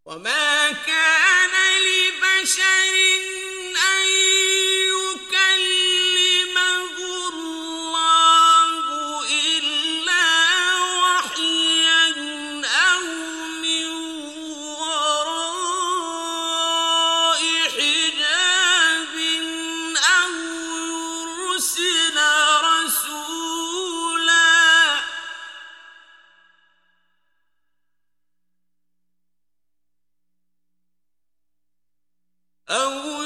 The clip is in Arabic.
وما كان لبشر أن يكلمه الله إلا وحيا أو من وراء حجاب أو يرسل رسولا أو